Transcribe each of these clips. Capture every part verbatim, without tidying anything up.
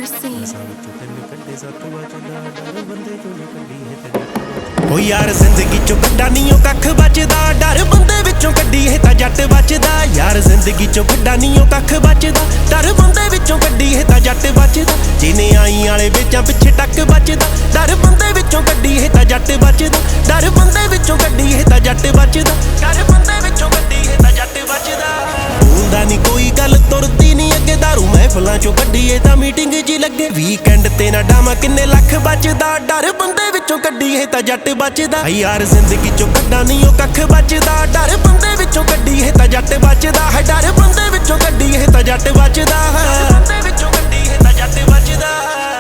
Mercy. ओ यार जिंदगी चो बड़ा नहीं कख बचदा, डर बंदे विचों कड्डी है तां जट बचदा। यार जिंदगी चो बड़ा नहीं कख बचदा, डर बंदे विचों कड्डी है तां जट बचदा। जिने आई आले बेचां पिछे टक बचदा, डर बंदे विचों कड्डी है तां जट बचदा। डर बंदे विचों कड्डी है तां जट बचदा। डर बंदे विचों कड्डी है तां जट बचदा। बोलदा नहीं कोई गल तुरदी नहीं अगे, दारू महफिलां चो कड्डीए तां मीटिंग जी लगे। वीकेंड ते ना डामा किन्ने लख बचदा, डर बंदे विचों कड्डी है तां जट बचदा। यार जिंदगी चो कड्डा नहीं ओ कख बचदा, डर बंदे विचों कड्डी है तां जट बचदा। है डर बंदे विचों कड्डी है तां जट बचदा। बंदे विचों कड्डी है तां जट बचदा।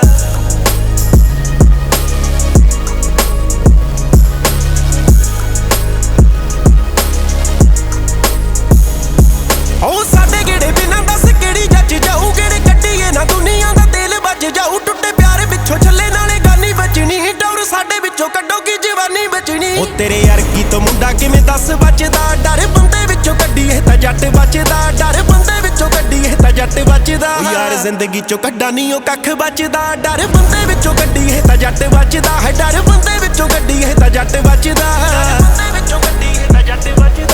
ओ साडे गेड़े बिना दस केड़ी जज जाऊ, गेड़े कड्डीए ना दुनिया दा तेल बच जाऊ। टुੱਟੇ प्यार विचों छल्ले नाले गानी बचनी, डर साडे विचों कड्डोगी जवानी बचनी। ओ तेरे अर्गी तो मुंडा किवें दस बचदा, डर बंदे विचों कड्डी है तां जट बचदा। डर बंदे विचों कड्डी है तां जट बचदा। यार जिंदगी चो कड्डा नहीं ओ कख बचदा, डर बंदे विचों कड्डी है तां जट बचदा। है डर बंदे विचों कड्डी है तां जट बचदा। बंदे विचों कड्डी है तां जट बचदा।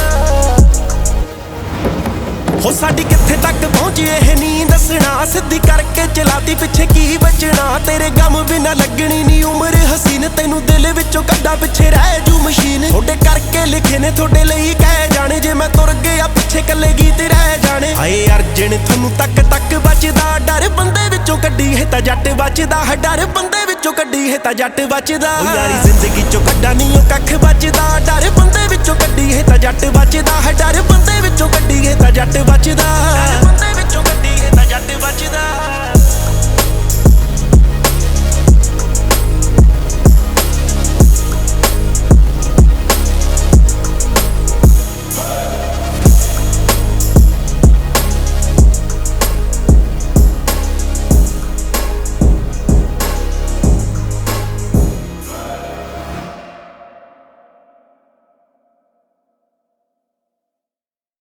हो साडी कित्थे तक पहुंची एह नी दसना, सिद्धी करके चलाती पिछे की बचना। तेरे गम बिना लगनी नी उम्र हसीन, तैनू दिल विचों कड्डा पिछे रह जू मशीन। थोड़े करके लिखे ने थोड़े लई कह जाने, जे मैं तुर गया पिछे कल्ले गीत रह जाने। हाए अर्जन थोनू तक तक बचदा, डर बंदे विचों कड्डी है तां जट बचदा। है डर बंदे विचों कड्डी है तां जट बचदा। यारी जिंदगी चो कड्डा नहीं ओ कख बचदा, डर बंदे विचों कड्डी है तां जट बचदा। है डर बंदे विचों कड्डी है तां जट